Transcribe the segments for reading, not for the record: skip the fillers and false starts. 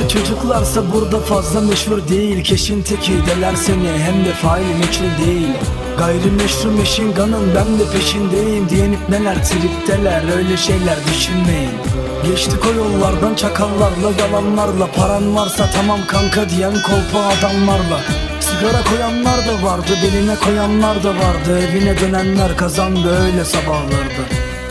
Çocuklarsa burada fazla meşhur değil. Keşin teki deler seni, hem de faili meçhul değil. Gayrimeşru machine gun'ın ben de peşindeyim diyen neler tripteler, öyle şeyler düşünmeyin. Geçtik o yollardan çakallarla, yalanlarla. Paran varsa tamam kanka diyen kolpa adamlarla. Sigara koyanlar da vardı, beline koyanlar da vardı. Evine dönenler kazandı öyle sabahlarda.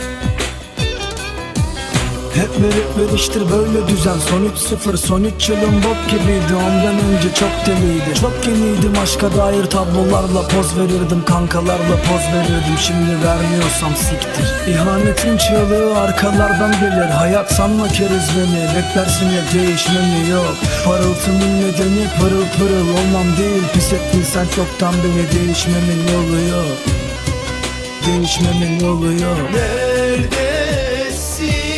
Hep veriştir böyle düzen. Son 3-0, son 3 yılım bok gibiydi. Ondan önce çok deliydi. Çok yeniydim, aşka dair tablolarla poz verirdim. Kankalarla poz verirdim, şimdi vermiyorsam siktir. İhanetin çığlığı arkalardan gelir. Hayat sanma keriz beni, beklersin ya değişmemi yok. Parıltımın nedeni pırıl pırıl olmam değil. Pis ettin sen çoktan beni, değişmemin yolu yok. Değişmemin yolu yok. Neredesin?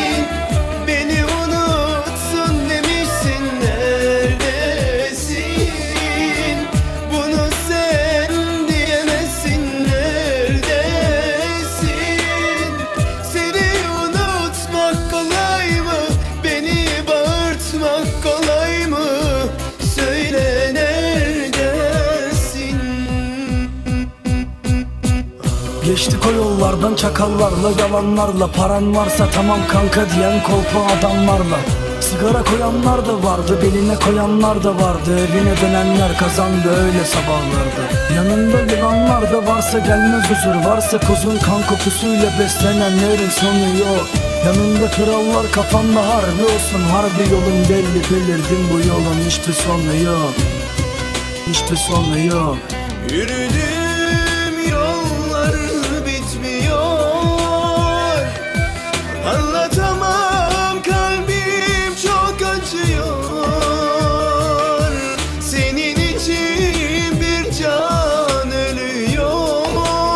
Geçtik o yollardan çakallarla, yalanlarla. Paran varsa tamam kanka diyen kolpa adamlarla. Sigara koyanlar da vardı, beline koyanlar da vardı. Evine dönenler kazandı öyle sabahlarda. Yanında yılanlar da varsa gelmez huzur. Varsa kuzun kan kokusuyla beslenenlerin sonu yok. Yanında krallar, kafanda harbi olsun. Harbi yolun belli, belirdim bu yolun hiçbir sonu yok. Hiçbir sonu yok. Yürüdüğüm yollar bitmiyor. Anlatamam, kalbim çok acıyor. Senin için bir can ölüyor.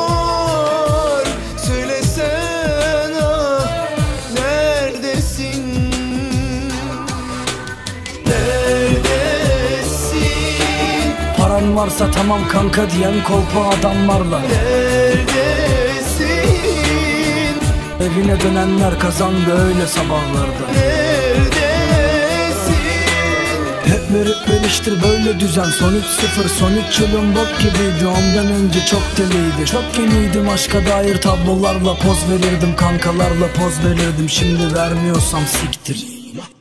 Söylesene neredesin? Neredesin? Paran varsa tamam kanka diyen kolpa adamlarla. Neredesin? Evine dönenler kazandı öyle sabahlarda. Neredesin? Hep veriştir böyle düzen. Son 3-0, son 3 yılım bok gibiydi. Ondan önce çok deliydi. Çok yeniydim, aşka dair tablolarla poz verirdim. Kankalarla poz verirdim, şimdi vermiyorsam siktir.